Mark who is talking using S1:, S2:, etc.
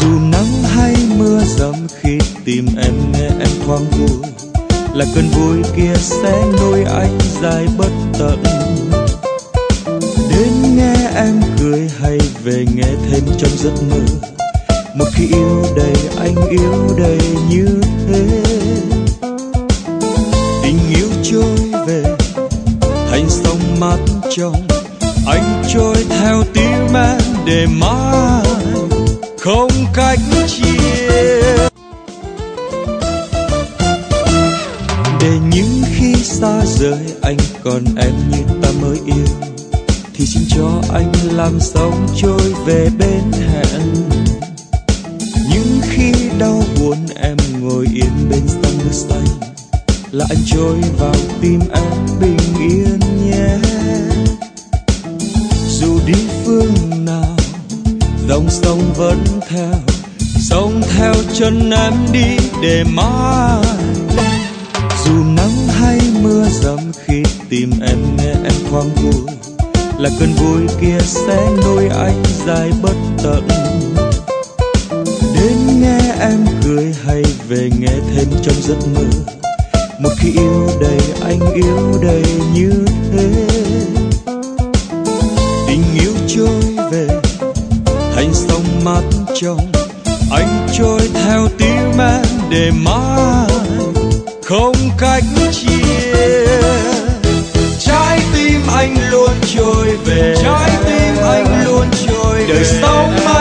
S1: Dù nắng hay mưa dầm, khi tìm em nghe em thoáng vui, là cơn vui kia sẽ nuôi anh dài bất tận. Đến nghe em cười hay về nghe thêm trong giấc mơ, một khi yêu đầy anh yêu đầy như thế. Tình yêu trôi về thành sông mát trong, anh trôi theo tim em để mãi không cách chia. Để những khi xa rời anh còn em như ta mới yêu, thì xin cho anh làm sóng trôi về bên hẹn. Những khi đau buồn em ngồi yên bên dòng nước xanh, là anh trôi vào tim em bình yên nhé. Dù đi phương nào dòng sông vẫn theo, sông theo chân em đi để mãi. Dù nắng hay mưa dầm, khi tìm em nghe em thoáng vui, là cơn vui kia sẽ nuôi anh dài bất tận. Đến nghe em cười hay về nghe thêm trong giấc mơ, một khi yêu đầy anh yêu đầy như thế. Tình yêu trôi về thành sông mát trong, anh trôi theo tim em để mãi không cách chia. Trái tim anh luôn trôi về, trái tim anh luôn trôi về, đời sống